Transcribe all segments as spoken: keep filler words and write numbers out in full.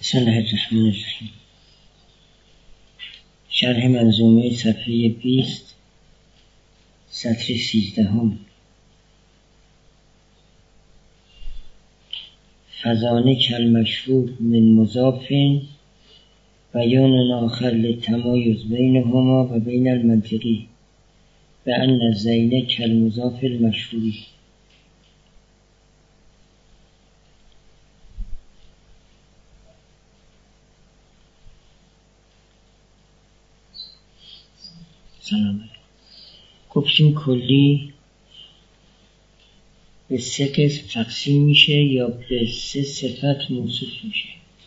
بسم الله الرحمن الرحیم. شرح منظومه صفحه بیست سطر سیزدهم. فزانه کالمشهور من مضاف بیان آخر للتمایز بینهما و بین المنطقی بأن الزین کالمضاف المشهوری. سلام علیکم. گفتیم کلی به سه قسم تقسیم میشه یا به سه صفت موصوف میشه،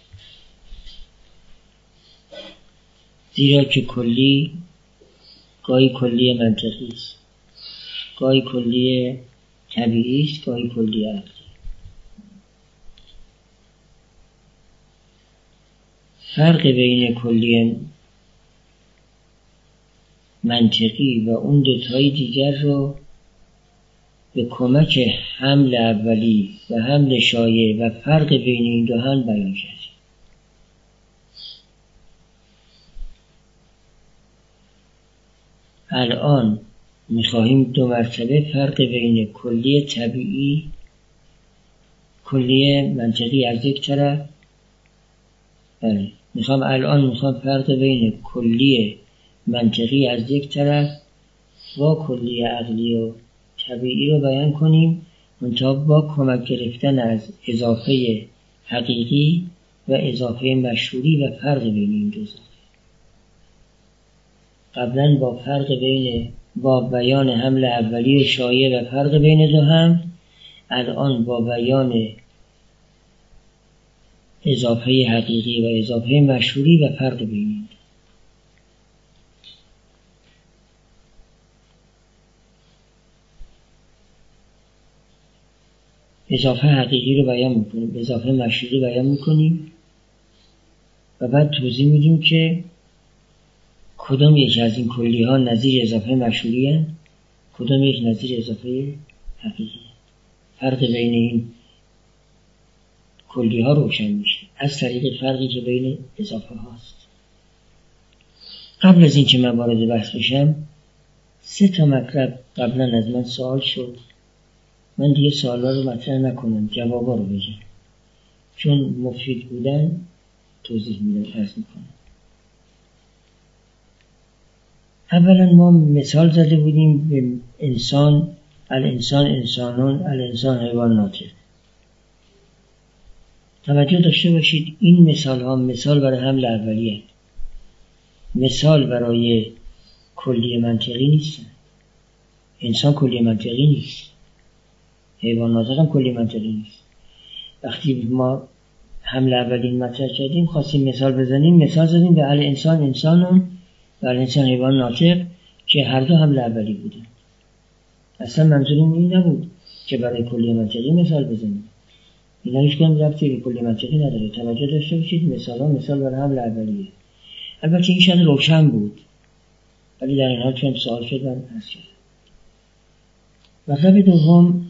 زیرا که کلی گاهی کلی منطقی است، گاهی کلی طبیعی است، گاهی کلی عقلی. فرق بین کلی منطقی و اون دوتای دیگر رو به کمک حمل اولی و حمل شایع و فرق بین این دو هم بیان کردیم. الان میخواهیم دو مرتبه فرق بین کلی طبیعی کلی منطقی از یک طرف بله میخوام الان میخوام فرق بین کلی منطقی از یک طرف با کلی عقلی و طبیعی رو بیان کنیم، منتها با کمک گرفتن از اضافه حقیقی و اضافه مشهوری و فرق بین این دو اضافه. قبلا با فرق بین با بیان حمل اولی شایع و فرق بین دو هم، الان با بیان اضافه حقیقی و اضافه مشهوری و فرق بین این دو. اضافه حقیقی رو بیان میکنیم، اضافه مشهوری بیان میکنیم و بعد توضیح میدیم که کدام یک از این کلی ها نظیر اضافه مشهوری هست، کدام یک نظیر اضافه حقیقی. فرق بین این کلی ها روشن میشه از طریق فرقی که بین اضافه هاست. قبل از این که من وارد بحث بشم، سه تا مطلب قبلا از من سوال شد، من دیگه سوالا رو مطرح نکنم، جوابا رو بگم، چون مفید بودن توضیح میدم عرض میکنم. اولا ما مثال زده بودیم به انسان، الانسان انسانون، الانسان حیوان ناطق. توجه داشته باشید این مثال ها مثال برای حمل اولیه، مثال برای کلی منطقی نیستن. انسان کلی منطقی نیست، حیوان ناطق هم کلی منطقی نیست. وقتی ما حمل اولین مطرح کردیم خواستیم مثال بزنیم، مثال زدیم به الانسان انسانون و الانسان حیوان ناطق که هر دو حمل اولی بودن. اصلا منظوریم این نبود که برای کلی منطقی مثال بزنیم، اینا هیچ کنم ربطی به کلی منطقی نداره. توجه داشته باشید مثال ها مثال برای حمل اولیه. البته این شاید روشن بود، ولی در این حال چون سوال شد من عرض کردم. مطلب دوم،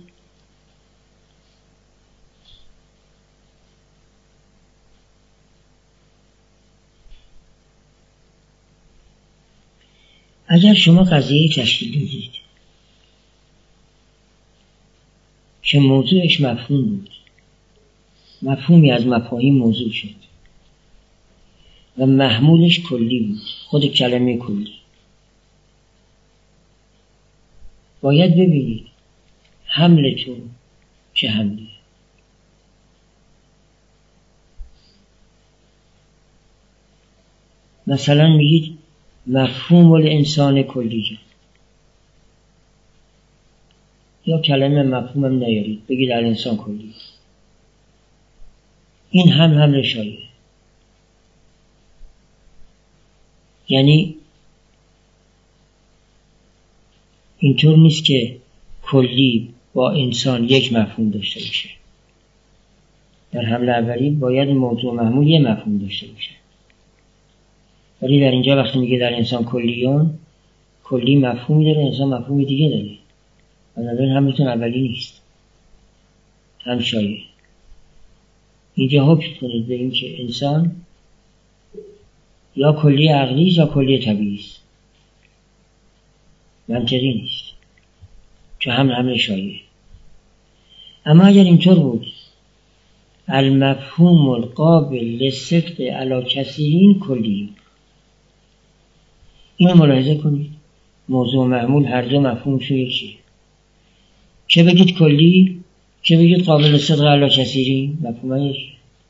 اگر شما قضیه تشکیل دادید که موضوعش مفهوم بود، مفهومی از مفاهیم موضوع شد و محمولش کلی بود، خود کلمه کلی، باید ببینید حملتون چه حملیه. مثلا میگید مفهوم الانسان کلی، یا کلمه مفهوم هم نیارید، بگید الانسان کلی. این هم حمل شایعه، یعنی اینطور نیست که کلی با انسان یک مفهوم داشته باشه. در حمل اولی باید موضوع محمول یک مفهوم داشته باشه، ولی در اینجا وقتی میگه در انسان کلیون، کلی مفهومی داره، انسان مفهومی دیگه داره، بنابراین همتون اولی نیست، هم شایعه. اینجا حکم کنید به این که انسان یا کلی عقلی یا کلی طبیعی است، منطقی نیست، چون هم حمل شایع. اما اگر اینطور بود المفهوم القابل للصدق علی کثیرین کلی، اینو ملاحظه کنید، موضوع معمول هر دو مفهومشون یکیه، چه بگید کلی چه بگید قابل للصدق علی کثیرین، مفهوم یکیه.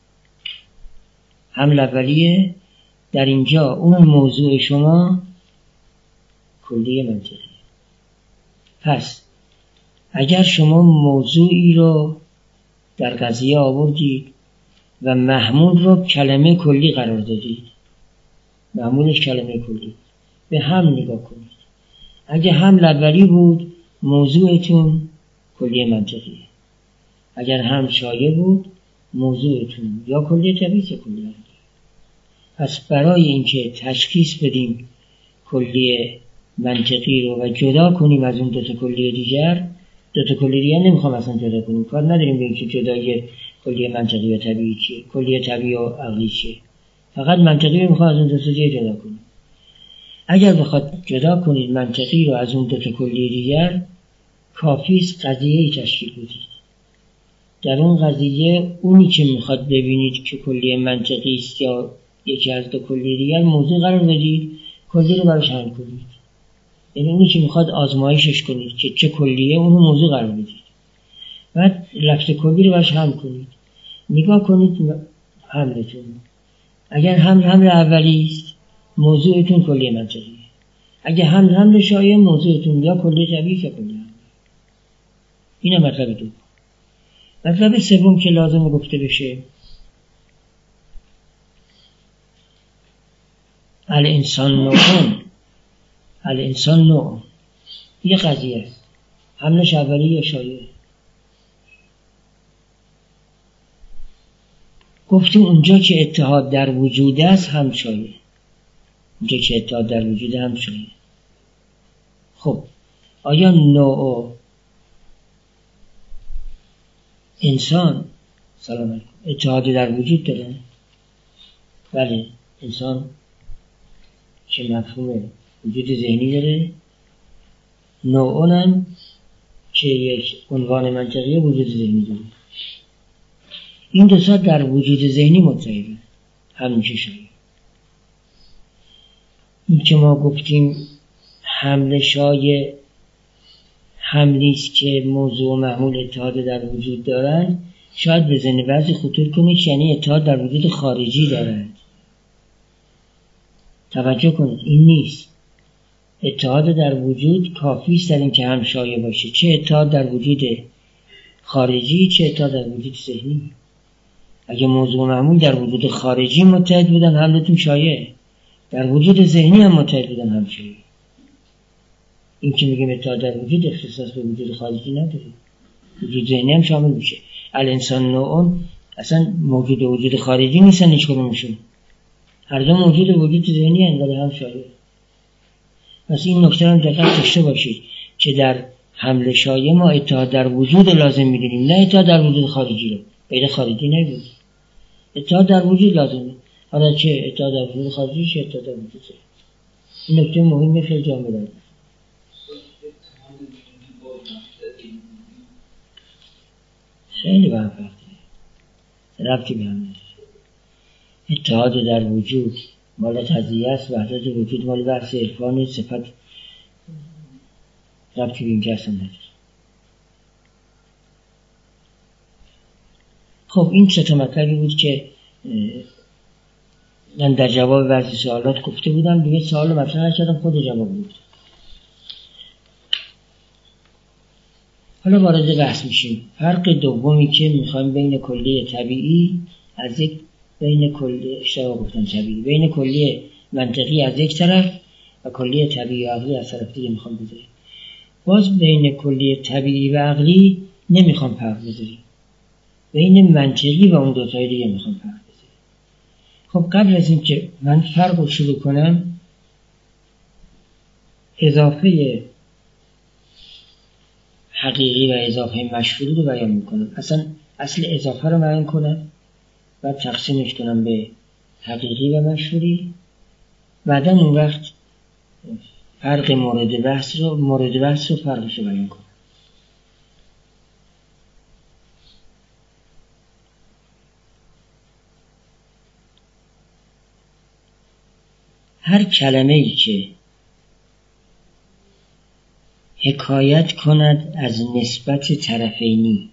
حمل اولیه در اینجا اون موضوع شما کلی منطقی. پس اگر شما موضوعی رو در قضیه آوردید و محمول رو کلمه کلی قرار دادید، محمولش کلمه کلی، به هم نگاه کنید. اگه حمل اولی بود موضوعتون کلی منطقیه، اگر هم شایع بود موضوعتون یا کلی طبیعی یا کلی عقلی. پس برای اینکه تشخیص بدیم کلی منطقی رو و جدا کنیم از اون دو تا کلی دیگر، دو تا کلی دیگر نمیخوام اصلا جدا کنیم، کار نداریم به اینکه جدای کلی منطقی و طبیعی چیه، کلی طبیعی و عقلی چیه، فقط منطقی رو میخوام از اون دو تا دیگر جدا کنیم. اگر بخواد جدا کنید منطقی رو از اون دو تا کلی دیگر، کافی است قضیه‌ای تشکیل بدید. در اون قضیه اونی که میخواد ببینید که کلی منطقی است یا یکی از دو کلی دیگر موضوع قرار بدید، کلی رو براش حل کنید. یعنی اونی که میخواد آزمایشش کنید که چه کلیه، اونو موضوع قرار بدید، بعد لفظ کلی رو براش حل کنید. نگاه کنید حملتون، اگر حمل حمل اولی است موضوعتون کلی منطقیه، اگر حمل حمل شایع موضوعتون یا کلی طبیعی یا کلی عقلی. اینه مطلب دو. مطلب سوم که لازم گفته بشه، الانسان نوعون، الانسان نوع یه قضیه است، حملش اولی یا شایع. گفتیم اونجا که اتحاد در وجود است هم شایع، اونجا که اتحاد در وجود هم شایع. خب آیا نوع انسان سلام علیکم اتحاد در وجود داره؟ بله، انسان که مفهوم وجود ذهنی داره، نوعون هم که یک عنوان منطقی وجود ذهنی داره. این دو تا در وجود ذهنی متحده، همیشه شایع. این که ما گفتیم حمل شایع حملی است که موضوع و محمول اتحاد در وجود دارند، شاید به ذهن بعضی خطور کنید یعنی اتحاد در وجود خارجی دارند. توجه کنید این نیست. اتحاد در وجود کافی است در این که هم شایع باشه، چه اتحاد در وجود خارجی چه اتحاد در وجود ذهنی. اگه موضوع و محمول در وجود خارجی متحد بودن حملتون شایع، در وجود ذهنی هم متحد بودن هم شایع. این که میگیم اتحاد در وجود اختصاص به وجود خارجی نداره، وجود ذهنی هم شامل میشه. الانسان نوعون اصلا موجود وجود خارجی نیستن هیچ کدومشون، هر دو موجود وجود ذهنی هستند ولی هم شایع. پس این نکته هم دقت داشته باشید که در حمل شایع ما اتحاد در وجود لازم میدونیم، نه اتحاد در وجود خارجی رو. غیر خارجی نبود، اتحاد در وجود لازمه. حالا چه اتحاد در وجود خارجی چه اتحاد در وجود ذهنی. این نکته مهمه خیلی جامع داره. خیلی به هم فرقه، ربطی به هم نداره. اتحاد در وجود مال تزیه است، وحدت وجود مال بحث عرفان صفت، ربطی به این که اصلا نداره. خب این سه تا مطلبی بود که من در جواب بعضی سوالات گفته بودم، دیگه سوال رو مطرح نکردم، خود جواب بود. حالا وارد بحث میشیم. فرق دومی که میخوایم بین کلی طبیعی از یک بین کلی اشتباه گفتم طبیعی بین کلی منطقی از یک طرف و کلی طبیعی و عقلی از طرف دیگه میخوام بذاریم. باز بین کلی طبیعی و عقلی نمیخوام فرق بذاریم، بین منطقی و اون دو تای دیگه میخوام فرق بذاریم. خب قبل از این که من فرق رو شروع کنم، اضافه حقیقی و اضافه مشهوری رو بیان میکنم. اصلا اصل اضافه رو بیان کنم، بعد تقسیمش کنم به حقیقی و مشهوری، بعدا اون وقت فرق مورد بحث رو مورد بحث رو فرقش رو بیان کنم. هر کلمه ای که حکایت کند از نسبت طرفینی،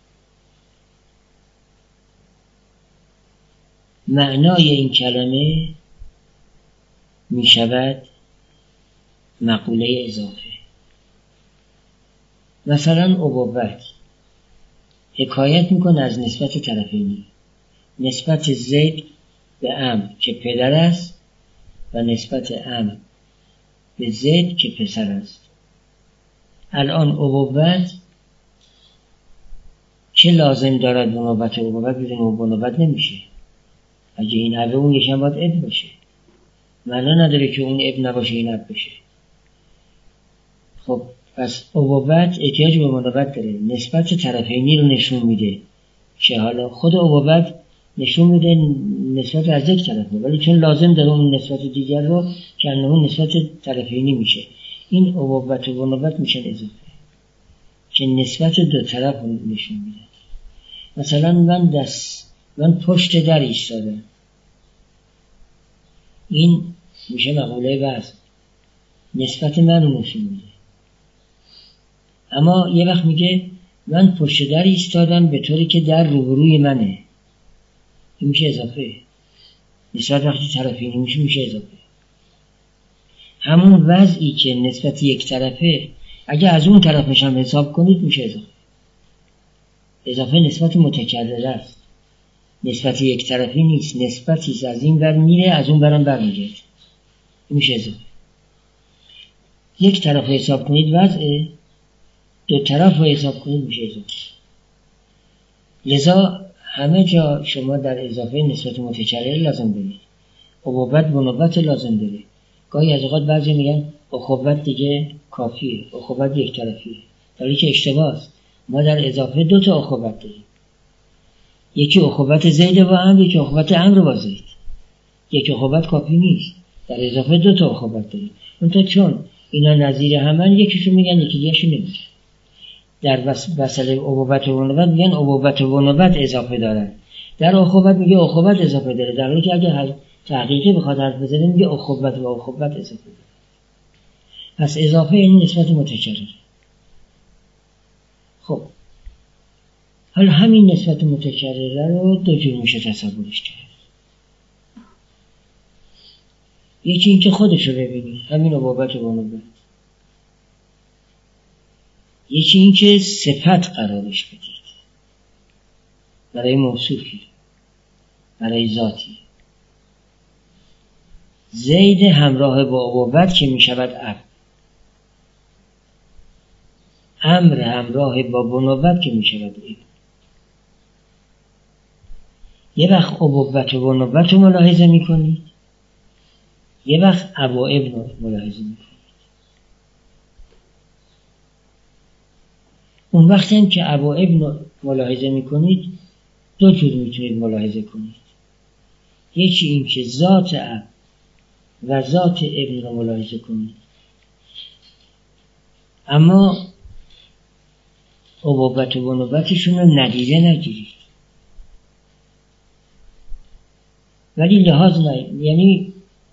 معنای این کلمه می شود مقوله اضافه. مثلا ابوت حکایت میکنه از نسبت طرفینی، نسبت زید به عمرو که پدر است و نسبت عمرو به زید که پسر است. الان ابوت چه لازم دارد بنوبت ابوت؟ بدون بنوبت نمیشه. اگه این ابه اون یکم باید اب باشه، معنا نداره که اون اب نباشه این اب بشه. خب پس ابوت احتیاج به بنوبت داره، نسبت طرفینی رو نشون میده که حالا خود ابوت نشون میده نسبت از یک طرفه، ولی چون لازم داره اون نسبت دیگر رو که انه نسبت طرفینی میشه، این ابوت و بنوبت میشن اضافه که نسبت دو طرف رو نشون میده. مثلا من دست من پشت در ایستادم، این میشه مقوله وزن، نسبت من رو نشون میده. اما یه وقت میگه من پشت در ایستادم به طوری که در روبروی منه، این میشه اضافه. نسبت وقتی طرفینی میشه میشه اضافه. همون وضعی که نسبت یک طرفه اگه از اون طرفش هم حساب کنید میشه اضافه. اضافه نسبت متکرر است، نسبت یک طرفی نیست، نسبتی از این بر میره از اون برم بر میگرد، میشه اضافه. یک طرف رو حساب کنید وضعه، دو طرف رو حساب کنید میشه اضافه. لذا همه جا شما در اضافه نسبت متکرر لازم دارید، ابوت بنوبت لازم داره. گاهی از اوقات بعضی میگن اخوت دیگه کافیه، اخوت یک طرفیه، در حالی که اشتباه است. ما در اضافه دو تا اخوت داریم، یکی اخوت زید با عمرو، یکی اخوت عمرو با زید. یک اخوت کافی نیست، در اضافه دو تا اخوت داریم. اونتا چون اینا نظیر همن یکیشون میگن یکی دیگه‌شون نمیگن. در مسئله ابوت و بنوبت میگن ابوت و بنوبت اضافه دارن، در اخوت میگه اخوت اضافه داره، در حالی که اگه تحقیقی بخواد حرف بزنه میگه اخوت و اخوت اضافه داره. پس اضافه این نسبت متکرر. خب حالا همین نسبت متکرره رو دو جور میشه تصورش کرد. یکی این که خودش رو ببینید، همین ابوت و بنوبت. یکی این که صفت قرارش بدید برای موصوفی، برای ذاتی. زید همراه با ابوت که می شود اب، عمرو همراه با بنوبت که می شود ابن. یه وقت ابوت و بنوبت رو ملاحظه می کنید، یه وقت اب و ابن رو ملاحظه می کنید. اون وقتی هم که اب و ابن رو ملاحظه می کنید دو جور میتونید ملاحظه کنید. یکی این که ذات اب و ذات ابن رو ملاحظه کنید، اما ابوت و بنوبتشون رو ندیده نگیرید، ولی لحاظ نه، یعنی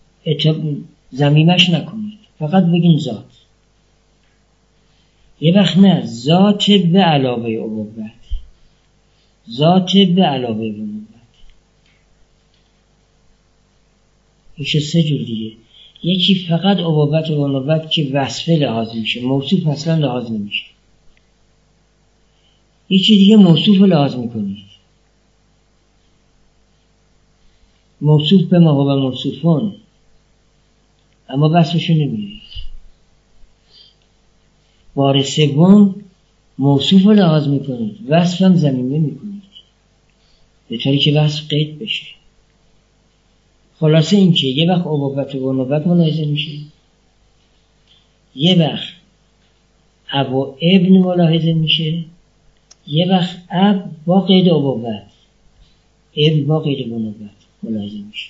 ضمیمش نکنید، فقط بگین ذات. یه وقت نه، ذات به علاوه ابوت، ذات به علاوه بنوبت. ایشه سه جور دیگه. یکی فقط ابوت و بنوبت که وصفه لحاظ میشه، موصوف اصلا لحاظ نمیشه. یکی دیگه موصوف لحاظ میکنید، موصوف به ما و موصوفون، اما وصفشو نمیدید. بار سوم موصوف لحاظ میکنید، وصف هم ضمیمه میکنید به طوری که وصف قید بشه. خلاصه این که یه وقت ابوت و بنوبت ملاحظه میشه، یه وقت اب و ابن ملاحظه میشه، یه وقت اب با قید ابوت. ابن با قید بنوبت ملاحظه میشه.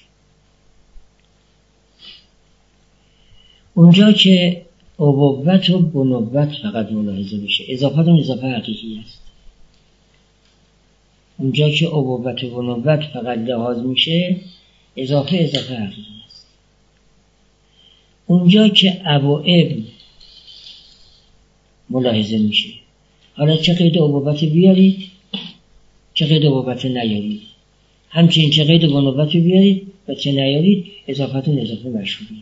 اونجا که ابوت و بنوبت فقط ملاحظه میشه، اضافت اون اضافه حقیقی است. اونجا که ابوت و بنوبت فقط لحاظ میشه، اضافه اضافه حقیقی است. اونجا که اب و ابن ملاحظه میشه، حالا چه قید ابوت بیارید چه قید ابوت نیارید، همچنین چه قید بنوبت بیارید و چه نیارید، اضافتون اضافه مشهوریه.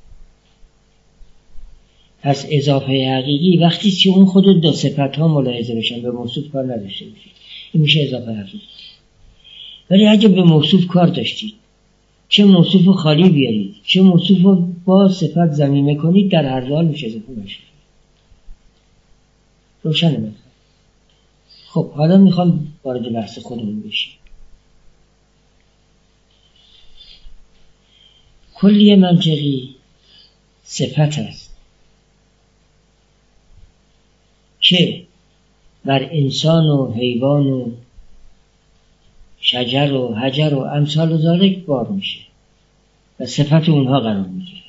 پس اضافه حقیقی وقتی که اون خود دو صفت ها ملاحظه بشن، به موصوف کار نداشته باشید، این میشه اضافه حقیقی. ولی اگه به موصوف کار داشتید، چه موصوف خالی بیارید چه موصوف با صفت ضمیمه کنید، در هر حال میشه اضافه مشهوری. روشنه مثلا. خب حالا میخوام وارد بحث خودمون بشیم. کلیه منطقی صفت است که بر انسان و حیوان و شجر و حجر و امثال و ذالک بار میشه و صفت اونها قرار میگیره.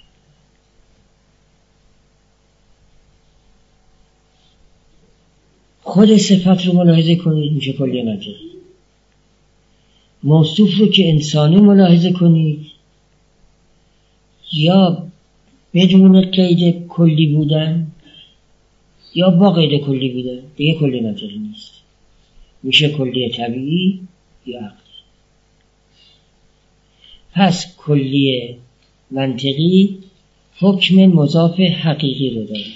خود صفت رو ملاحظه کنید، میشه کلیه منطقی. موصوف رو که انسانی ملاحظه کنید، یا بدون قید کلی بودن یا با قید کلی بودن، دیگه کلیه منطقی نیست، میشه کلیه طبیعی یا عقلی. پس کلیه منطقی حکم مضاف حقیقی رو داره،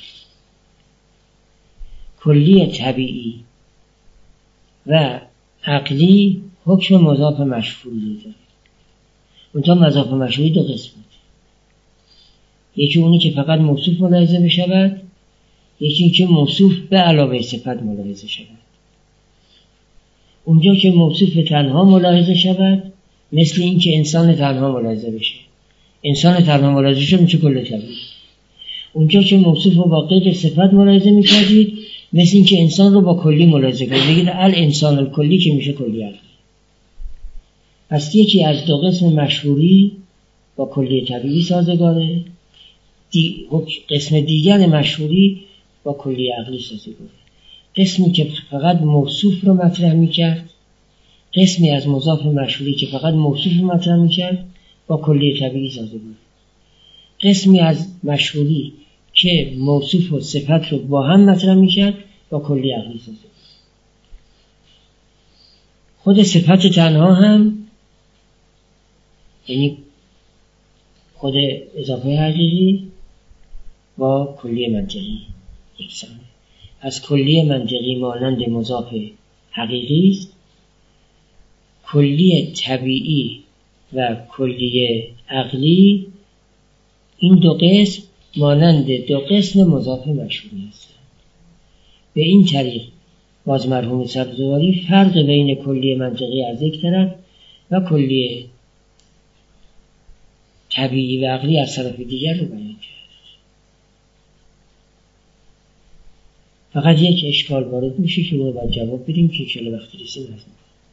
کلیه طبیعی و عقلی حکم مضاف مشهوری رو داره. اونجا مضاف مشهوری دو قسمت، یکی اونی که فقط موصوف ملاحظه بشود، یکی این که موصوف به علاوه صفت ملاحظه شود. اونجا که موصوف تنها ملاحظه شود، مثل این که انسان تنها ملاحظه بشه، انسان تنها ملاحظه شد میشه کل طبیعی. اونجا که موصوف رو با قید صفت ملاحظه میکردید، مثل این که انسان رو با کلی ملاحظه کنید، بگید الانسان الکلی که میشه کلی عقلی. پس یکی از دو قسم مشهوری با کلی طبیعی سازگاره، دی... قسم دیگر مشهوری با کلی عقلی سازگاره. قسمی که فقط موصوف رو مطرح میکرد، قسمی از مضاف مشهوری که فقط موصوف رو مطرح میکرد با کلی طبیعی سازگاره. قسمی از مشهوری که موصوف و صفت رو با هم مطرح میکرد با کلی عقلی سازگاره. خود صفت تنها هم، یعنی خود اضافه حقیقی با کلی منطقی یکسانه. از کلی منطقی مانند مضاف حقیقی است، کلی طبیعی و کلی عقلی این دو قسم مانند دو قسم مضاف مشهوری است. به این طریق باز مرحوم سبزواری فرق بین کلی منطقی از یک طرف و کلی طبیعی و عقلی از طرف دیگر رو بیان کرد. فقط یک اشکال وارد میشه که رو باید جواب بدیم که چله وقتی رسیم هست.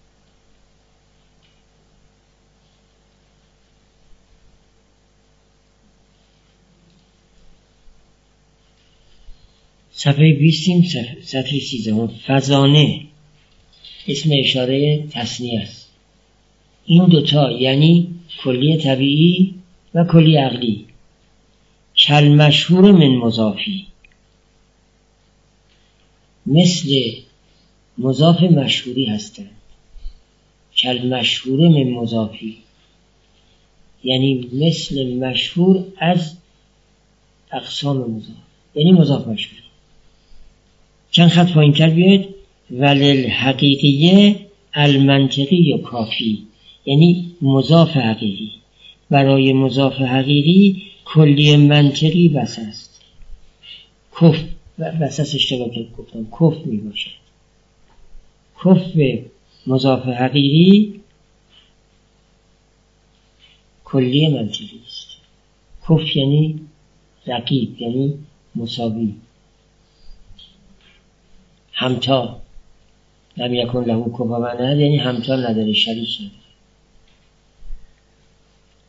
صفحه بیستیم، صفحه سیزدهم. فزانه اسم اشاره تثنیه است. این دوتا یعنی کلی طبیعی و کلی عقلی کل مشهور من مضافی، مثل مضاف مشهوری هستند. کل مشهور من مضافی یعنی مثل مشهور از اقسام مضاف، یعنی مضاف مشهوری. چند خط پایین تر بیاید، ولل حقیقیه المنطقی و کافی، یعنی مضاف حقیقی. برای مضاف حقیقی کلی منطقی بس است. کف بس است، اشتباه گفتم، کف می باشد. کف مضاف حقیقی کلی منطقی است. کف یعنی رقیب، یعنی مساوی. همتا لم یکن له کفوا احد، یعنی همتا نداره، شریک نداره.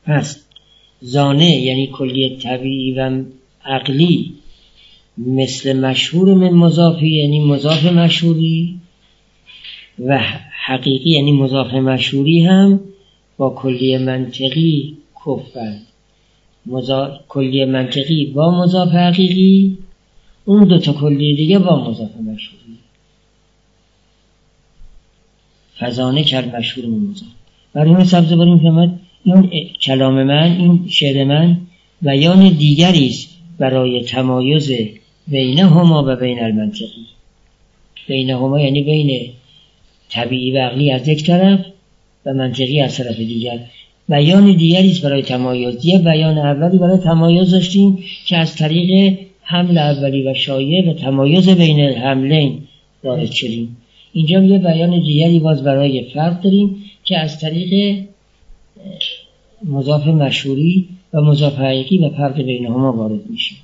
پس زانه یعنی کلیه طبیعی و عقلی مثل مشهور من مضافی یعنی مضاف مشهوری و حقیقی یعنی مضاف مشهوری هم با کلیه منطقی کفن. مضاف... کلیه منطقی با مضاف حقیقی، اون دوتا کلیه دیگه با مضاف مشهوری. فزانه کل مشهور من مضاف. برای سبزواری میفهمد این کلام من، این شعر من بیان دیگری است برای تمایز بینهما و بین المنطقی. بینهما یعنی بین طبیعی و عقلی از یک طرف و منطقی از طرف دیگر. بیان دیگری است برای تمایز. یه بیان اولی برای تمایز داشتیم که از طریق حمل اولی و شایع و تمایز بین حملین وارد شدیم. اینجا یه بیان دیگری باز برای فرق داریم که از طریق مضاف مشهوری و مضاف حقیقی و فرق بینهما وارد میشه.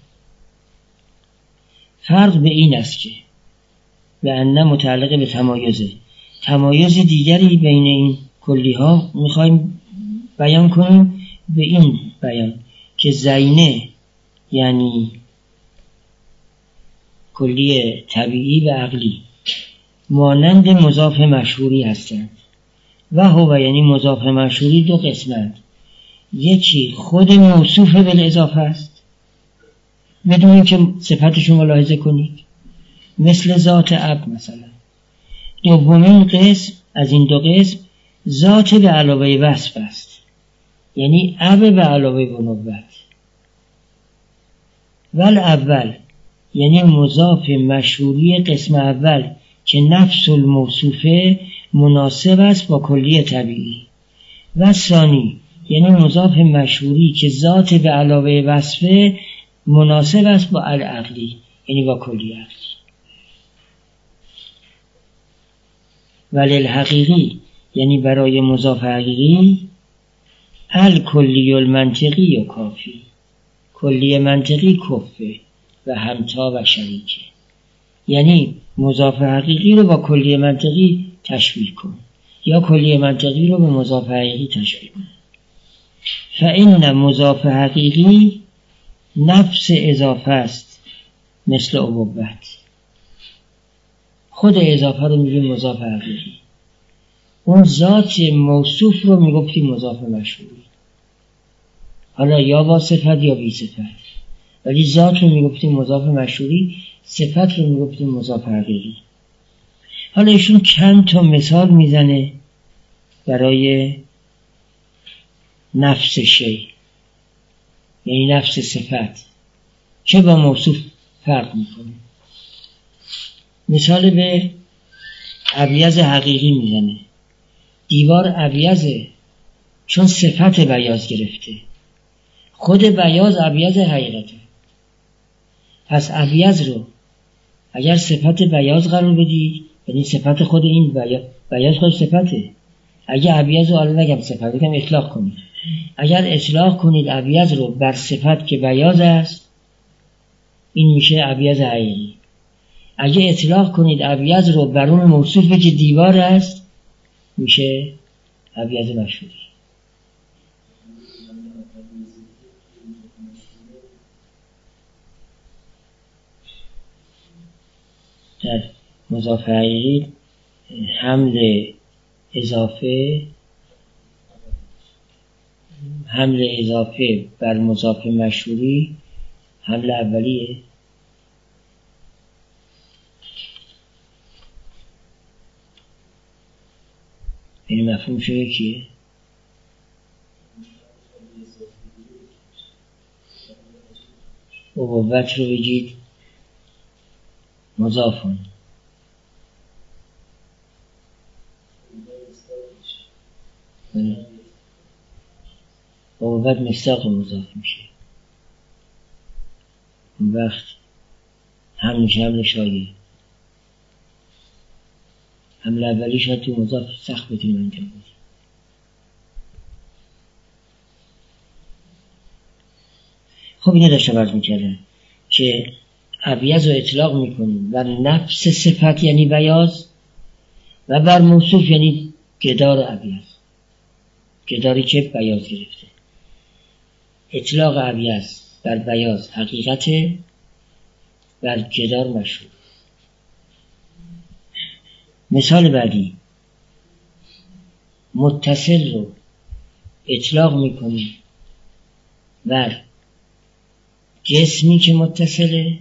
فرق به این است که به انه متعلق به تمایزه. تمایز دیگری بین این کلی ها میخوایم بیان کنیم به این بیان که زینه یعنی کلی طبیعی و عقلی مانند مضاف مشهوری هستند و هو یعنی مضاف مشهوری دو قسمند. یکی خود موصوف بالاضافه است بدون اینکه صفتشون ملاحظه کنید، مثل ذات اب مثلا. دومین قسم از این دو قسم ذات به علاوه وصف است، یعنی اب به علاوه بنوت. ول اول یعنی مضاف مشهوری قسم اول که نفس الموصوفه مناسب است با کلیه طبیعی، و ثانی یعنی مضاف مشهوری که ذات به علاوه وصفه مناسب است با العقلی یعنی با کلیه عقلی. ولی الحقیقی یعنی برای مضاف حقیقی الکلی المنطقی و کافی، کلیه منطقی کفه و همتا و شریکه. یعنی مضاف حقیقی رو با کلیه منطقی تشبیه کن یا کلیه منطقی رو به مضاف حقیقی تشبیه کن. فإن مضاف حقیقی نفس اضافه است مثل ابوت. خود اضافه رو میگیم مضاف حقیقی، اون ذات موصوف رو میگفتیم مضاف مشهوری، حالا یا با صفت یا بی صفت. ولی ذات رو میگفتیم مضاف مشهوری، صفت رو میگفتیم مضاف حقیقی. حالا ایشون چند تا مثال میزنه برای نفس شی، یعنی نفس صفت چه با موصوف فرق میکنه. مثال به ابیض حقیقی میزنه. دیوار ابیضه چون صفت بیاض گرفته، خود بیاض ابیض حقیقته. پس ابیض رو اگر صفت بیاض قرار بدید یعنی صفت خود این بیاض، بیاض خود صفته. اگر ابیض رو الان نگم صفت بگم اطلاق کنید، اگر اطلاق کنید ابیض رو بر صفت که بیاض است این میشه ابیض حقیقی. اگه اطلاق کنید ابیض رو بر اون موصوفی که دیوار است میشه ابیض مشهوری. در مضاف حقیقی حمل اضافه حمل اضافه بر مضاف مشهوری حمل اولیه. این مفهوم شده کیه؟ ابوت رو بگید مضافون، ابوت مصداق مضاف میشه. اون وقت هم میشه حمل شایع. حمل اولی شاید تو مضاف سخت بتونیم انجام بدیم. خب اینه داشته برد میکردن که ابیض رو اطلاق میکنیم بر نفس صفت یعنی بیاض و بر موصوف یعنی گدار ابیض، گداری که بیاض گرفته. اطلاق ابیض بر بیاض حقیقت، بر جدار مشهور. مثال بعدی، متصل رو اطلاق میکنی بر جسمی که متصله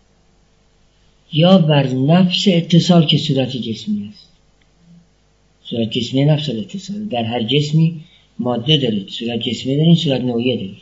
یا بر نفس اتصال که صورت جسمی است. صورت جسمی نفس اتصال. در هر جسمی ماده دارید، صورت جسمی دارید، صورت نوعیه دارید.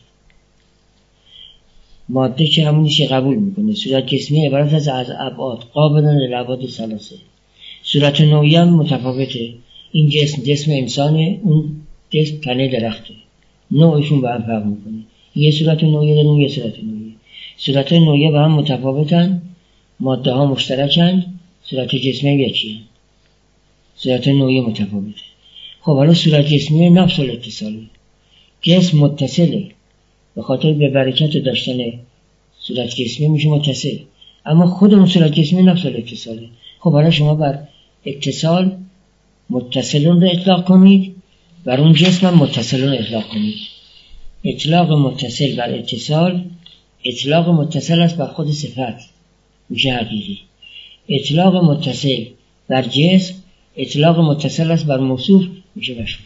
ماده که همونیش قبول میکنه. صورت جسمی عبارت از از ابعاد قابلن للابعاد ثلاثه. صورت نوعیه هم متفاوته. این جسم جسم انسانه، اون جسم تنه درخته، نوعشون با هم فرق میکنه. یه صورت نوعیه داریم، یه صورت نوعیه. صورت نوعیه با هم متفاوتن، ماده ها مشترکن، صورت جسمی یکیه، صورت نوعیه متفاوته. خب حالا صورت جسمی نفس الاتصاله، جسم متصله، به خاطر به برکت داشتن صورت جسمی میشه متصل، اما خود اون صورت جسمی نفس الاتصاله. خب حالا شما بر اتصال متصلون رو اطلاق کنید، بر اون جسم هم متصلون رو اطلاق کنید. اطلاق متصل بر اتصال اطلاق متصل است بر خود صفت، میشه حقیقی. اطلاق متصل بر جسم اطلاق متصل است بر موصوف، میشه مشهوری.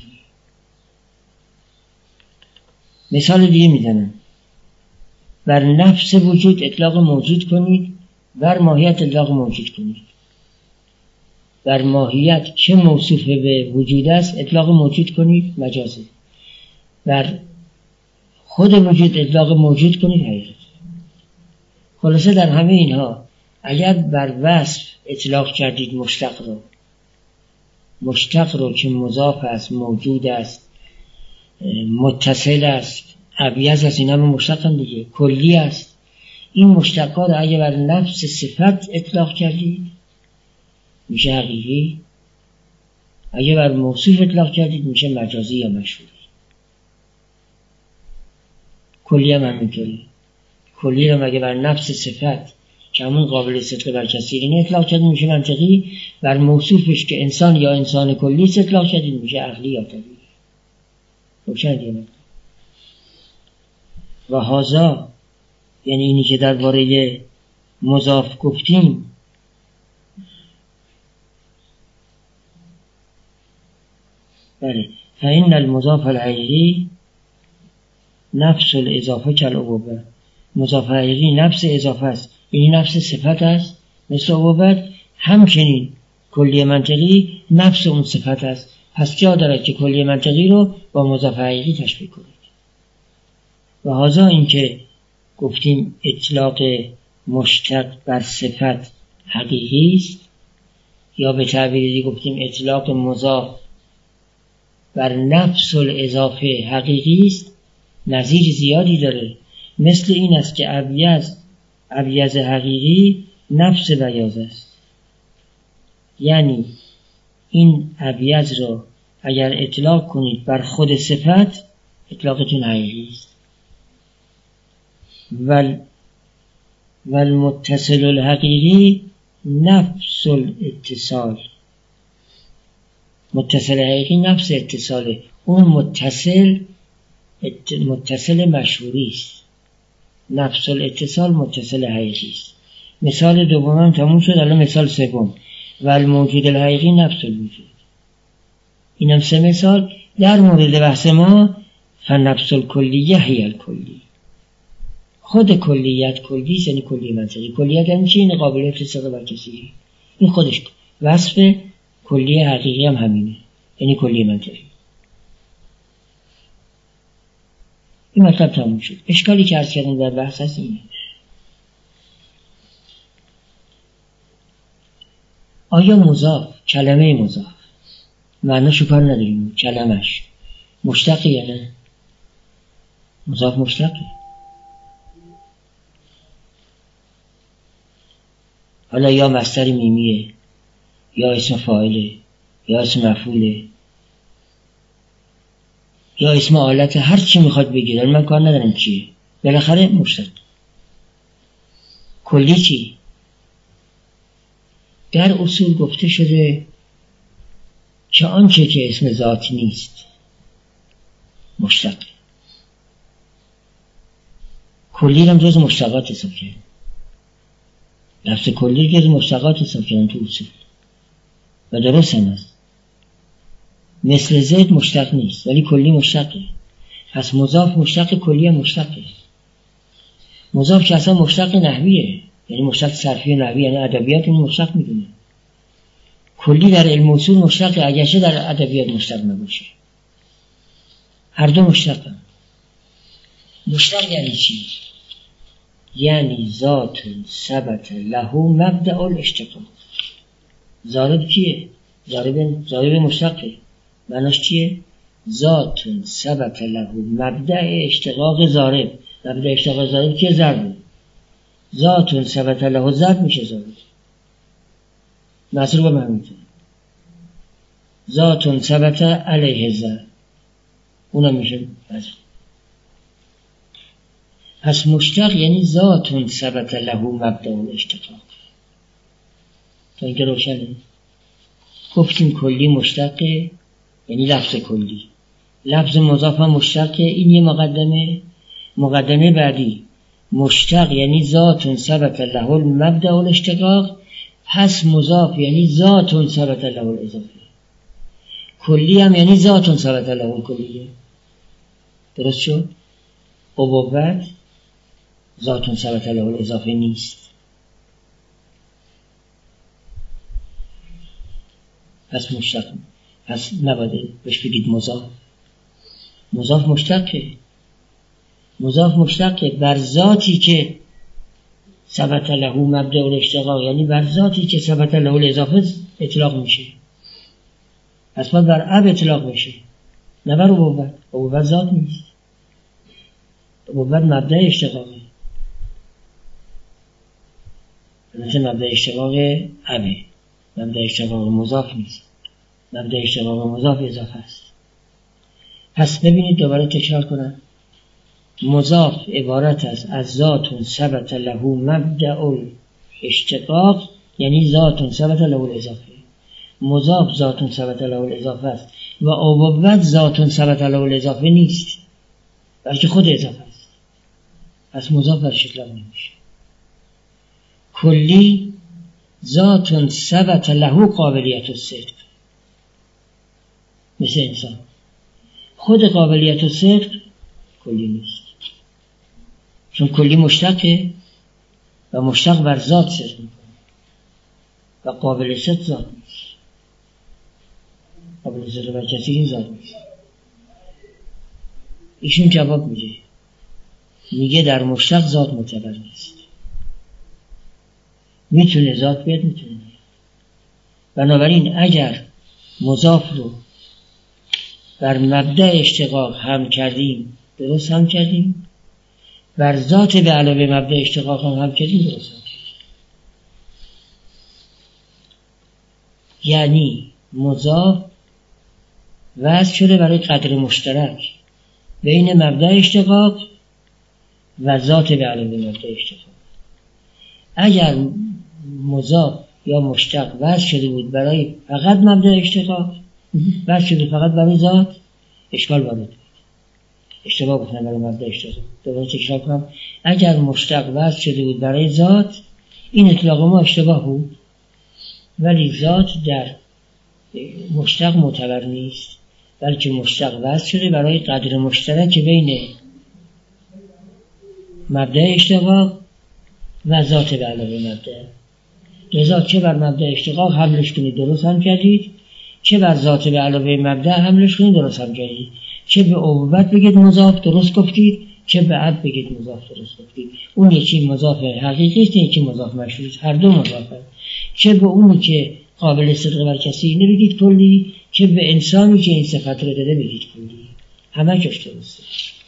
مثال دیگه میزنم، بر نفس وجود اطلاق موجود کنید، بر ماهیت اطلاق موجود کنید. بر ماهیت که موصوف به وجود است اطلاق موجود کنید، مجازه. بر خود وجود اطلاق موجود کنید، حقیقت. خلاصه در همه اینها اگر بر وصف اطلاق کردید مشتق رو، مشتق رو که مضاف است، موجود است، متصل است، ابیض است، اینا هم مشتق هم دیگه، کلی است. این مشتقا رو اگر بر نفس صفت اطلاق کردید میشه حقیقی، اگر بر موصوف اطلاق کردید میشه مجازی یا مشهوری. کلی هم همینطوری. کلی رو اگه بر نفس صفت که همون قابل صدق بر کسی اینه اطلاق کردید میشه منطقی، بر موصوفش که انسان یا انسان کلی اطلاق کردید میشه عقلی یا طبیعی. روشن دیگه. و هذا یعنی اینی که درباره مضاف گفتیم، بله، فإن المضاف الحقیقی نفس الاضافه کالعبوبه. مضاف حقیقی نفس اضافه است، این نفس صفت است مثل عبوبت، همچنین کلی منطقی نفس اون صفت است. پس جا دارد که کلی منطقی رو با مضاف حقیقی تشبیه کنید. و هذا این که گفتیم اطلاق مشتق بر صفت حقیقی است، یا به تعبیر دیگه گفتیم اطلاق مضاف بر نفس الاضافه حقیقی است، نظیر زیادی داره. مثل این است که ابیض ابیض حقیقی نفس بیاض است. یعنی این ابیض رو اگر اطلاق کنید بر خود صفت اطلاقتون حقیقی است. ول والمتصل الحقیقی نفس الاتصال. متصل حقیقی نفس اتصاله، اون متصل متصل مشهوری است. نفس الاتصال متصل حقیقی است. مثال دومم تموم شد، الان مثال سوم، والموجود الحقیقی نفس الوجود. اینم سه مثال در مورد بحث ما. فنفس الکلیه هی الکلی. خود کلیت کلی یعنی کلی منطقی. کلیت یعنی چی؟ این قابلیت اتصال بر کسی، این خودش وصف کلی حقیقی هم همینه، یعنی کلی منطقی. این مطلب تموم شد. اشکالی که عرض کردم در بحث هست اینه، آیا مضاف، کلمه مضاف معناشو کار نداریم، کلمش مشتقی یا نه؟ مضاف مشتقی. حالا یا مصدر میمیه، یا اسم فاعله، یا اسم مفعوله، یا اسم آلت، هر چی میخواد بگید، من کار ندارم چیه، بالاخره مشتق. کلی چی؟ در اصول گفته شده که آنچه که اسم ذات نیست مشتق، کلی هم جز مشتقات حساب کردن. لفظ کلی جز مشتقات حساب کردن تو اصول و درست هم هست. مثل زید مشتق نیست ولی کلی مشتقه. پس مضاف مشتق، کلی هم مشتقه. مضاف که اصلا مشتق نحویه، یعنی مشتق صرفی و نحوی، یعنی ادبیات این مشتق میدونه. کلی در علم اصول مشتقه اگرچه در ادبیات مشتق نباشه. هر دو مشتقن. مشتق یعنی چی؟ یعنی ذات ثبت له مبدأ الاشتقاق. ضارب کیه؟ ضارب ضارب مشتقه. معناش چیه؟ ذات ثبت له مبدأ اشتقاق ضارب. مبدأ اشتقاق ضارب کیه؟ ضرب. ذات ثبت له ضرب میشه ضارب. مصرف به همینطور. ذات ثبت علیه ضرب اونم میشه مصرف. پس مشتق یعنی ذات ثبت له مبدأ الاشتقاق. تا اینکه روشنه. گفتیم کلی مشتقه یعنی لفظ کلی. لفظ مضاف هم مشتقه. این یه مقدمه. مقدمه بعدی مشتق یعنی ذات ثبت له مبدأ الاشتقاق. پس مضاف یعنی ذات ثبت له الاضافه. کلی هم یعنی ذات ثبت له الکلیه. درست شد؟ ابوت ذات ثبت له الاضافه نیست. پس مشتق، پس نباید بهش بگید مضاف. مضاف مشتقه. مضاف مشتقه بر ذاتی که ثبت له مبدأ الاشتقاق، یعنی بر ذاتی که ثبت له الاضافه اطلاق میشه. پس باید بر اب اطلاق میشه، نه بر ابوت. ابوت ذات نیست. ابوت مبدأ اشتقاقه. مثل مبدأ اشتقاق ابه. مبدأ اشتقاق مضاف نیست. مبدأ اشتقاق مضاف اضافه است. پس ببینید دوباره تکرار کنم. مضاف عبارت است از ذات ثبت له مبدأ الاشتقاق، یعنی ذات ثبت له الاضافه. مضاف ذات ثبت له الاضافه است و ابوت ذات ثبت له الاضافه نیست، بلکه خود اضافه است. پس مضاف برش اطلاق نمیشه. کلی ذات ثبت له قابلیت الصدق، مثل انسان. خود قابلیت الصدق کلی نیست، چون کلی مشتقه و مشتق بر ذات صدق میکنه و قابل صدق ذات نیست. قابل صدق بر کسی این ذات نیست. ایشون جواب میده، میگه در مشتق ذات معتبر نیست. میتونه ذات بیاد، میتونه نیست. بنابراین اگر مضاف رو بر مبدأ اشتقاق هم کردیم درست هم کردیم، بر ذات به علاوه مبدأ اشتقاق هم هم کردیم درست هم کردیم. یعنی مضاف وضع شده برای قدر مشترک بین مبدأ اشتقاق و ذات به علاوه مبدأ اشتقاق. اگر مضاف یا مشتق وضع شده بود برای فقط مبدأ اشتقاق، وضع شده فقط برای ذات، اشکال وارد بود، اشتباه بکنم برای مبدأ اشتقاق. دوباره تکرار کنم، اگر مشتق وضع شده بود برای ذات، این اطلاق ما اشتباه بود، ولی ذات در مشتق معتبر نیست، بلکه مشتق وضع شده برای قدر مشترک بین مبدأ اشتقاق و ذات به علاوه مبدأ. لذا چه بر مبدأ اشتقاق حملش کنید درست هم کردید، چه بر ذات به علاوه مبدأ حملش کنید درست هم کردید. چه به ابوت بگید مضاف درست گفتید، چه به اب بگید مضاف درست گفتید. اون یکی مضاف حقیقی است، یکی مضاف مشروط است، هر دو مضافه. چه به اونی که قابل صدق بر کسی اینه بگید کلی، چه به انسانی که این صفت رو داده بگید کلی. همه جاش درسته.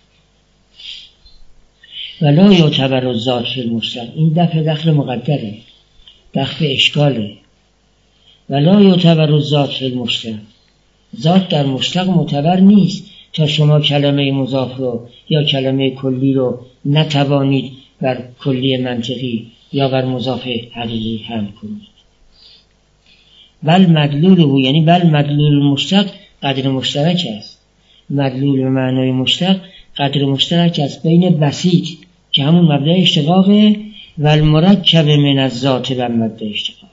ولا یعتبر الذات فی المشتق. این دفع دخل مقدره، دفع اشکاله. ولا یعتبر الذات فی المشتق. ذات در مشتق معتبر نیست تا شما کلمه مضاف رو یا کلمه کلی رو نتوانید بر کلی منطقی یا بر مضاف حقیقی حمل کنید. بل مدلوله، یعنی بل مدلول مشتق قدر مشترک است. مدلول به معنای مشتق قدر مشترک است بین بسیط که همون مبدأ اشتقاقه و المرکب من الذات و مبدأ اشتقاق.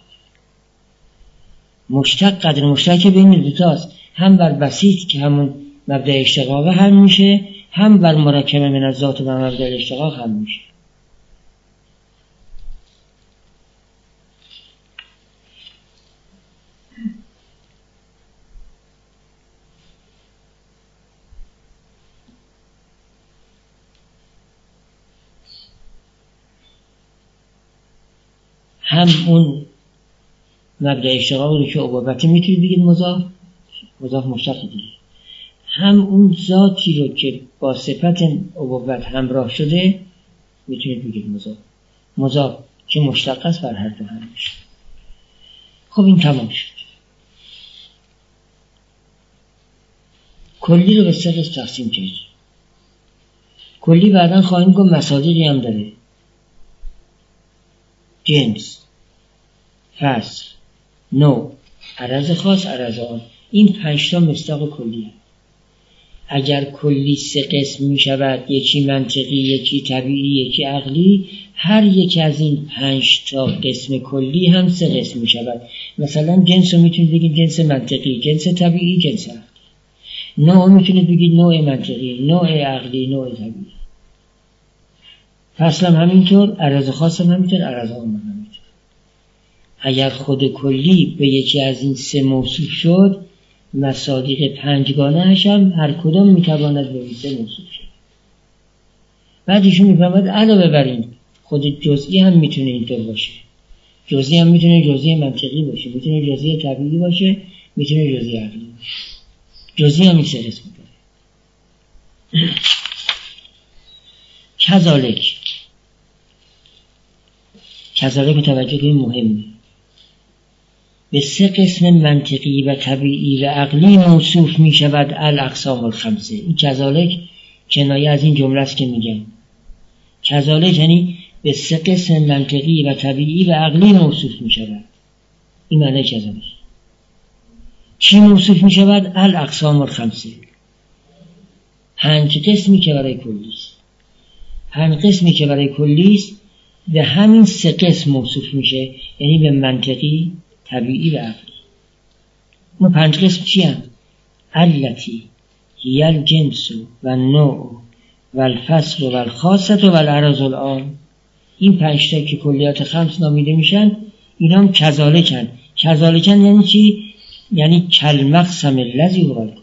مشتق قدر مشترک بین دوتاست، هم بر بسیط که همون مبدأ اشتقاقه هم میشه، هم بر مرکب من الذات و مبدأ اشتقاق هم میشه. هم اون مبدأ اشتقاق رو که ابوبت میتونید بگید مضاف، مضاف مشتق دیگه، هم اون ذاتی رو که با صفت ابوبت همراه شده میتونید بگید مضاف. مضاف که مشتق است بر هر دو هم میشه. خب این تمام شد. کلی رو به سه قسم تقسیم کردیم. کلی بعداً خواهیم گفت مصادیقی هم داره: جنس، فصل، نوع، عرض خاص، عرض عام. این پنج تا مصداق کلی هم. اگر کلی سه قسم می شود، یکی منطقی، یکی طبیعی، یکی عقلی، هر یک از این پنج تا قسم کلی هم سه قسم می شود. مثلا جنس رو میتونید بگید جنس منطقی، جنس طبیعی، جنس عقلی. نوع میتونید بگید نوع منطقی، نوع عقلی، نوع طبیعی. فصل هم همینطور، عرض خاص هم همینطور، عرض عام هم همینطور. اگر خود کلی به یکی از این سه موصوف شد، مصادیق پنجگانه هم هر کدام میتواند به این سه موصوف شد. بعد ایشون میفهمد علاوه بر این خود جزئی هم میتونه اینطور باشه. جزئی هم میتونه جزئی منطقی باشه، میتونه جزئی طبیعی باشه، میتونه جزئی عقلی باشه. جزئی هم این سه قسم داره. کذالک کذالک توجه کنید مهمه. به سه قسم منطقی و طبیعی و عقلی موصوف می شود الاقسام الخمسه. این کذالک کنایه از این جمله است که میگم. کذالک یعنی به سه قسم منطقی و طبیعی و عقلی موصوف می شود. این معنی کذالک. چی موصوف می شود؟ الاقسام الخمسه. پنج قسمی که برای کلی است. پنج قسمی که برای کلی است به همین سه قسم موصوف میشه، یعنی به منطقی، طبیعی و عقلی. اون پنج قسم چی هم؟ التی هی الجنس و النوع و الفصل و الخاصه و العرض العام. این پنج تا که کلیات خمس نامیده میشن، اینا هم کذالکن. کذالکن یعنی چی؟ یعنی کالمقسم الذی هو الکل.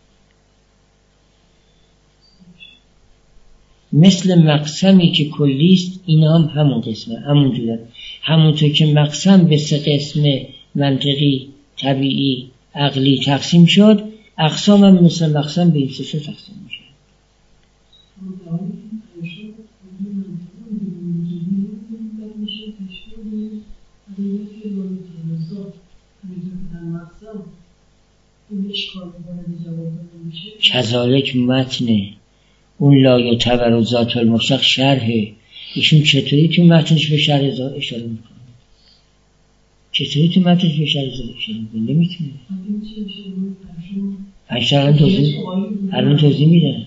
مثل مقسمی که کلی است، اینا هم همون قسمه، همون جوره. همونطور که مقسم به سه قسم منطقی، طبیعی، عقلی تقسیم شد، اقسام هم مثل مقسم به این سه سه تقسیم میشه. کذالک متنه، اون لا یعتبر ذات المشتق شرحه. ایشون چطوری تو متنش به شرح اشاره میکنه؟ چطوری تو متنش به شرح اشاره میکنه؟ نمیتونه. پنجتا الان توضیح الان توضیح میدن.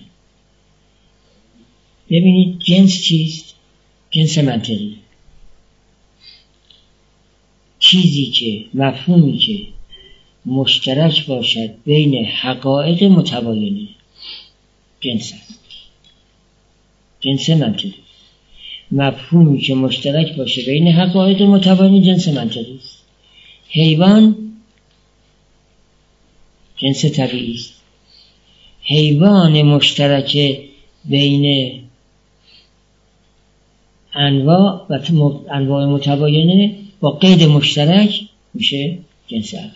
ببینید جنس چیست؟ جنس منطقی، چیزی که مفهومی که مشترک باشد بین حقایق متباینه، جنس است. جنس منطقی، مفهومی که مشترک باشه بین حقایق متباینه، جنس منطقی است. حیوان جنس طبیعی است. حیوان مشترک بین انواع و انواع متباینه با قید مشترک میشه جنس عقلی.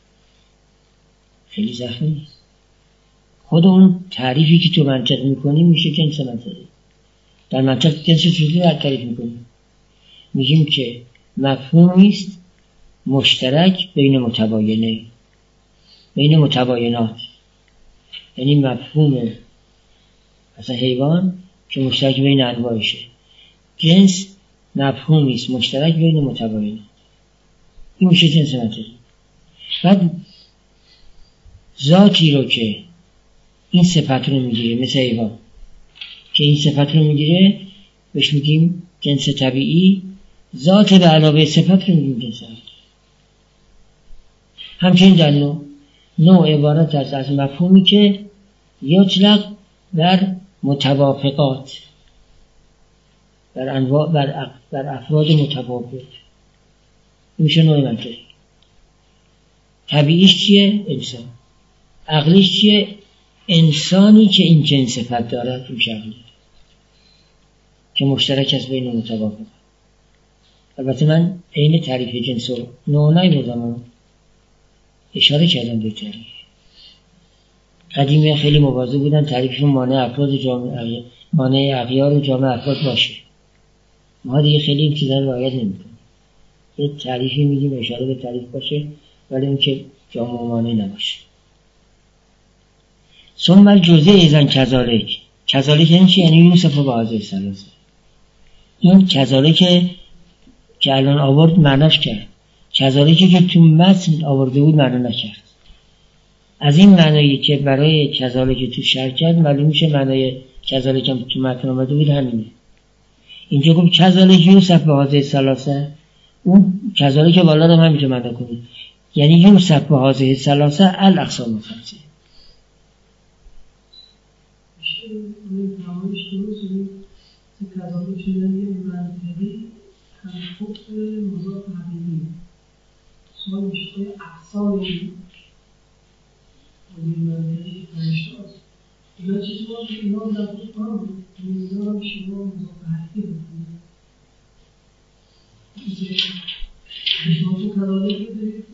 خیلی زخمی نیست. خود اون تعریفی که تو منطق میکنیم میشه جنس منطقی. در منطق جنس چیزی رو تعریف میکنیم، میگیم که مفهومی است مشترک بین متباینه، بین متباینات. یعنی مفهوم مثلا حیوان که مشترک بین انواعشه. جنس مفهومی است مشترک بین متباینات. این میشه جنس منطقی. بعد ذاتی رو که این صفت رو میگیره، مثل حیوان که این صفت رو میگیره، بهش میگیم جنس طبیعی، ذات به علاوه صفت رو میگیم جنس عقلی. همچنین در نوع نوع عبارت از از مفهومی که یطلق بر متوافقات، بر انواع، بر, بر افراد متفاوت. میشه نوع منطقی. طبیعیش چیه؟ انسان. عقلیش چیه؟ انسانی که این جنس صفت دارد میشه عقلی، که مشترک است بین متوافق. البته من عین تعریف جنس رو نوع نیبردم، اشاره کردم به تعریف. قدیمی خیلی مواظب بودن تعریفشون مانع افراد جامعه، مانع اغیار جامعه افراد باشه. ما دیگه خیلی این چیزا رو رعایت نمی‌کنیم. یه تعریفی میگیم اشاره به تعریف باشه، ولی اون که جامعه مانع نباشه. ثم الجزء ایزن کذالک. کذالک یعنی چی؟ یعنی یوسف و بهذه الثلاثه. این کذالک که که الان آورد معناش کرد، کذالکی که تو متن آورده بود معنا نکرد. از این معنایی که برای کذالک تو شرح کرد معلوم میشه معنای کذالک هم تو متن آمده بود همینه. اینجا گفت کذالک یوسف به هذه الثلاثه، اون کذالک بالا رو هم میتونه معنا کنید، یعنی یوسف به هذه الثلاثه الاقسام الخمسه. کذالک یعنی منطقی هم خود مضاف حقیقی. سوال میشه که اقسام این منطقی پنجتاست. اینا چیزی باید که اینا در خود کار بود، اینا هم شما مضاف حقیقی بکنید. شما تو کذالک رو دارید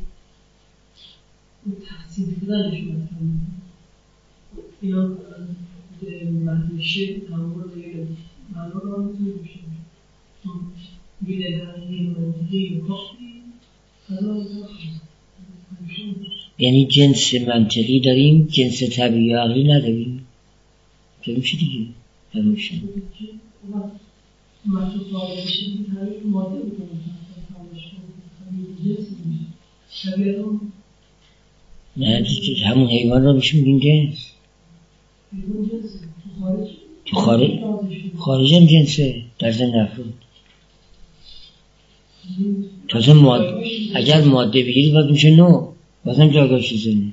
تحصیل کردنش مطمئن. اینا معنیشه تمام دیگه معنا رو هم میتونی بشه بیده حقیقی منطقی کافی کذالک یعنی جنس منطقی داریم، جنس طبیعی عقلی نداریم. که میشه دیگه همیشه من تو سوال بشه دیگه طبیعی ماده بکنیم طبیعی هم نه دیگه همون حیوان رو بشه میگیم جنس. تو خارج خارج هم جنسه در ضمن افراد. تازه ماده اگر ماده بگیرید باید میشه نوع، بازم جاگاهش زنه.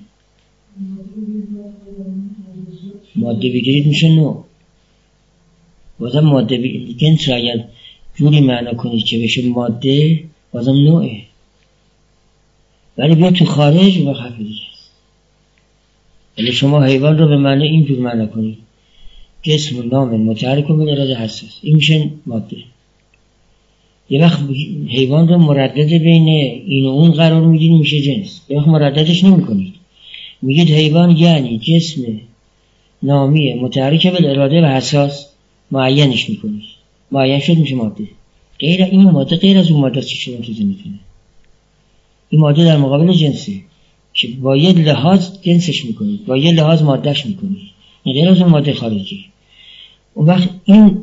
ماده بگیرید میشه نوع، بازم ماده بگیرید. جنس رو اگر جوری معنا کنید که بشه ماده بازم نوعه، ولی بیا تو خارج و خفه دیگه است. ولی شما حیوان رو به معنی اینجور معنا کنید جسم و نام متحرک و اراده حساس، این میشه ماده. یه وقت حیوان رو مردد بین این و اون قرار میدید میشه جنس. یه وقت مرددش نمی کنید، میگید حیوان یعنی جسم نامی متحرک به اراده و حساس، معینش میکنید، معین شد میشه ماده. غیر این ماده غیر از اون ماده چی شما تو میتونه. این ماده در مقابل جنسه که با یه لحاظ جنسش میکنید، با یه لحاظ مادهش میکنید، این غیر از اون ماده خارجی. اون وقت این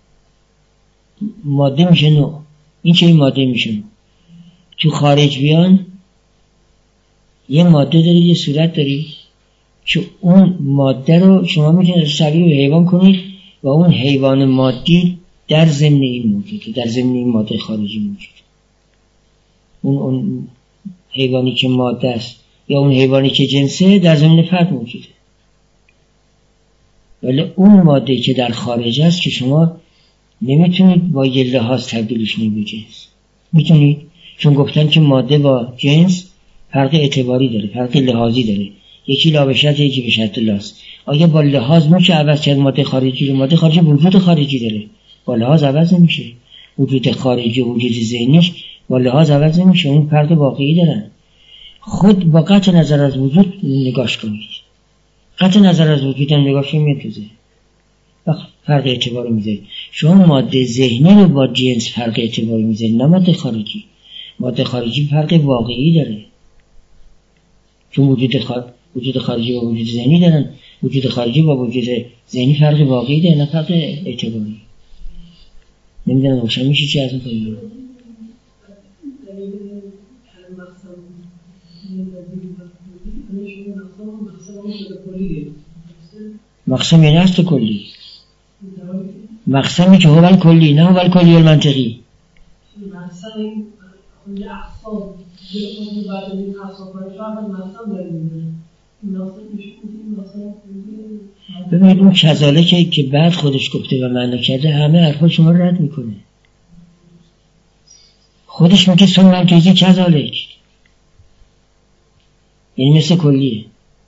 ماده میشه نوع. این چه این ماده میشه نوع. تو خارج بیان یه ماده دارید، یه صورت دارید که اون ماده رو شما میتونید شبیه به حیوان کنید و اون حیوان مادی در ضمن این موجوده، در ضمن این ماده خارجی موجود. اون اون حیوانی که ماده است یا اون حیوانی که جنسه در ضمن فرد موجوده، ولی اون ماده که در خارج است که شما نمیتونید با یه لحاظ تبدیلش کنید به جنس. میتونید، چون گفتن که ماده با جنس فرق اعتباری داره، فرق لحاظی داره. یکی لا به شرط، یکی به شرط لاست. آیا با لحاظ میشه عوض کرد ماده خارجی رو؟ ماده خارجی وجود خارجی داره، با لحاظ عوض نمیشه. وجود خارجی و وجود ذهنیش با لحاظ عوض نمیشه، این فرق واقعی دارن. خود با قطع نظر از وجود نگاش کنید، قطع نظر از وجود هم نگاش میتوزه وقت فرق اعتبار میذارید. شما ماده ذهنی رو با جنس فرق اعتبار میذارید، نه ماده خارجی. ماده خارجی فرق واقعی داره، چون وجود خارج وجود خارجی و وجود ذهنی دارن. وجود خارجی با وجود ذهنی فرق واقعی داره، نه فرق اعتباری. نمیدونم روشن میشه چی از اون کنید. مقسم یعنی هست کلی. مقسمی که هو کلی، نه هو کلی المنطقی. مقسم این کلی اقسام به بعد این اقسام کنه شاید مقسم داریم. ببینید اون کذالکه که بعد خودش گفته و معنا کرده همه حرفا شما رو رد میکنه. خودش میگه ثم الجزئی کذالک، یعنی مثل کلیه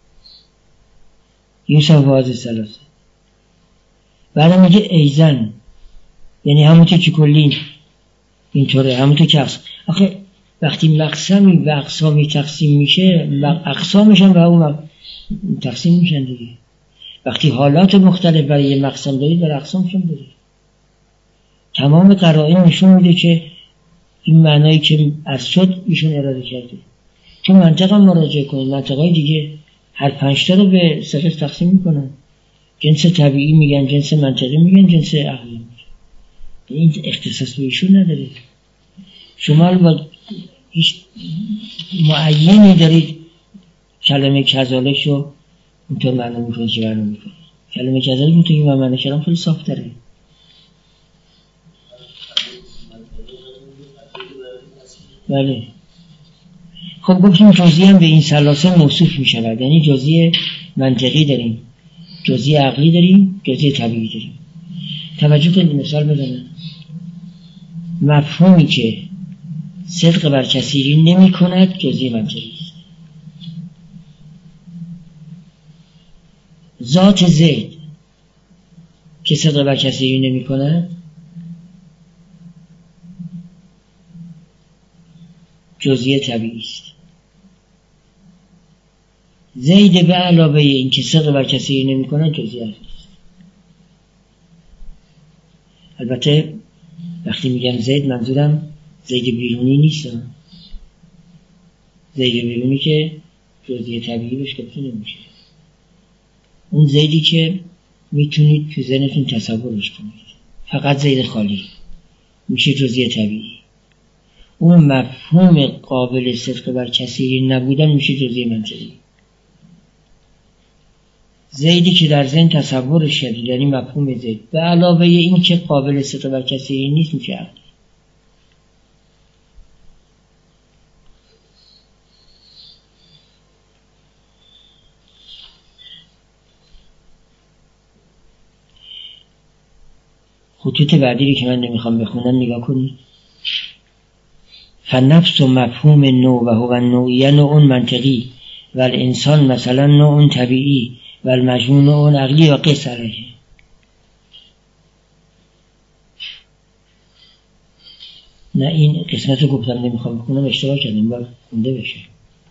یوسف واضح سلاسه. بعد میگه ایزن، یعنی همونطور که کلی اینطوره، همونطور که اقسام. آخه وقتی مقسمی و اقسامی تقسیم میشه، اقسامش هم به اون تقسیم میشن دیگه. وقتی حالات مختلف برای یه مقسم دارید برای اقسامش هم دارید. تمام قرائن نشون میده که این معنایی که از شد ایشون اراده کرده. تو منطق هم مراجعه کنید، منطقهای دیگه هر پنج تا رو به سه قسم تقسیم میکنن. جنس طبیعی میگن، جنس منطقی میگن، جنس عقلی میگن. این اختصاص به ایشون نداره. شما با هیچ معینی دارید کلمه کذالک رو اونطور معنا میکنید که معنا میکنید. کلمه کذالک اونطور که معنا کردم خیلی صاف داره. بله. خب گفتیم جزئی هم به این سلاسل موصوف میشود، یعنی جزئی منطقی داریم، جزئی عقلی داریم، جزئی طبیعی داریم. توجه کنید مثال بزنم. مفهومی که صدق بر کثیری نمی کند جزئی منطقی است. ذات زید که صدق بر کثیری نمی کند جزئی طبیعی است. زید به علاوه این که صدق بر کثیری نمی کند جزئی عقلی است. البته وقتی میگم زید منظورم زید بیرونی نیست، زید بیرونی که جزئی طبیعی بهش گفته نمیشه. اون زیدی که میتونید تو ذهنتون تصورش کنید، فقط زید خالی میشه جزئی طبیعی. اون مفهوم قابل صدق بر کثیری نبودن میشه جزئی منطقی. زیدی که در ذهن تصورش کردید یعنی مفهوم زید، به علاوه این که قابل صدق بر کثیری نیست میشه عقلی. خطوط بعدی که من نمیخوام بخونم نگاه کنید. فنفس و مفهوم نوع و هو النوعیه نوع منطقی و الانسان مثلا نوع طبیعی و المجنون نوع عقلی و قیس علیه. نه این قسمت رو گفتم نمیخوام بخونم، اشتباه کردم، باید خونده بشه.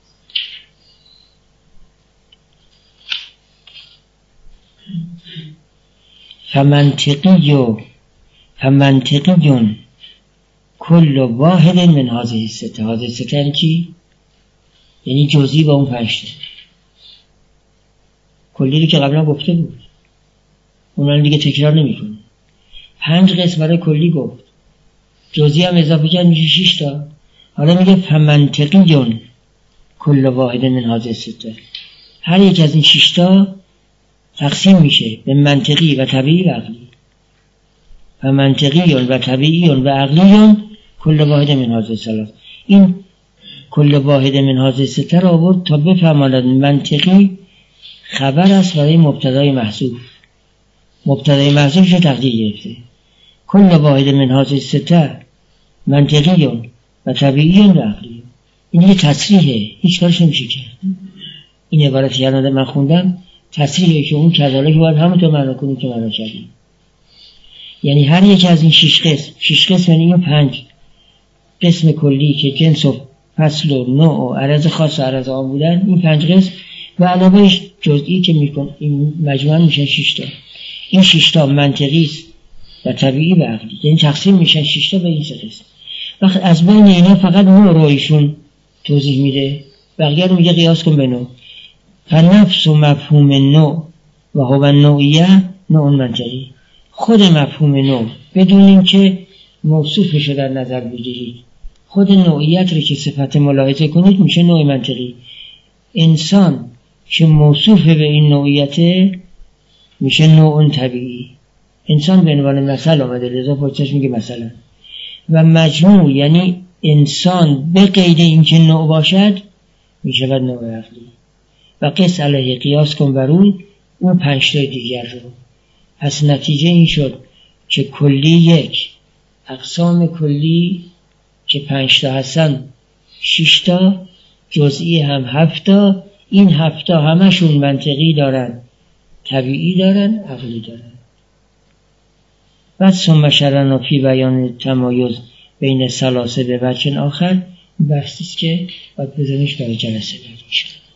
فمنطقی و فمنطقی کل واحد من هذه السته. هذه السته یعنی چی؟ یعنی جزئی با اون پنجته. کلی رو که قبلا گفته بود اونان دیگه تکرار نمی کنه. پنج قسم برای کلی گفت، جزئی هم اضافه کرد میشه شش تا. حالا میگه فمنطقی کل واحد من هذه السته. هر یک از این شش تا تقسیم میشه به منطقی و طبیعی و عقلی. و منطقی و طبیعی و عقلی کل واحد من هذه الثلاث. این کل واحد من هذه السته را آورد تا بفهماند منطقی خبر است برای مبتدای محذوف. مبتدای محذوفش رو تقدیر گرفته. کل واحد من هذه السته منطقی و طبیعی و عقلی. این یه تصریحه، هیچ کارش نمیشه کرد. این عبارتی که من خوندم تصریحه که اون کذالک باید همونطور معنا کنیم که معنا کردیم. یعنی هر یک از این شش قسم، شش قسم یعنی این پنج قسم کلی که جنس و فصل و نوع و عرض خاص و عرض عام بودن، این پنج قسم و علاوهش جزئی که میکن این مجموعاً میشن شش تا. این شش تا منطقی است و طبیعی و عقلی، یعنی تقسیم میشن شش تا به این سه قسم. وقت از بین اینا فقط نوع رو ایشون توضیح میده، بقیه رو میگه قیاس کن به نوع. فنفس و مفهوم نوع و هو النوعیه نوع منطقی. خود مفهوم نوع بدون اینکه موصوفش رو در نظر بگیرید، خود نوعیت رو که صفت ملاحظه کنید میشه نوع منطقی. انسان که موصوف به این نوعیت میشه نوع طبیعی. انسان به عنوان مثل آمده، لذا پشتش میگه مثلا. و مجموع یعنی انسان به قید اینکه نوع باشد میشود نوع عقلی. و قیس علیه قیاس کن بر اون اون پنج تا دیگر رو. پس نتیجه این شد که کلی یک، اقسام کلی که پنج تا هستن شش تا، جزئی هم هفت تا. این هفت تا همشون منطقی دارن، طبیعی دارن، عقلی دارن. بعد ثم شرعنا فی بیان تمایز بین ثلاثه به وجه آخر بحثی است که باید بزنیش برای جلسه بعدی.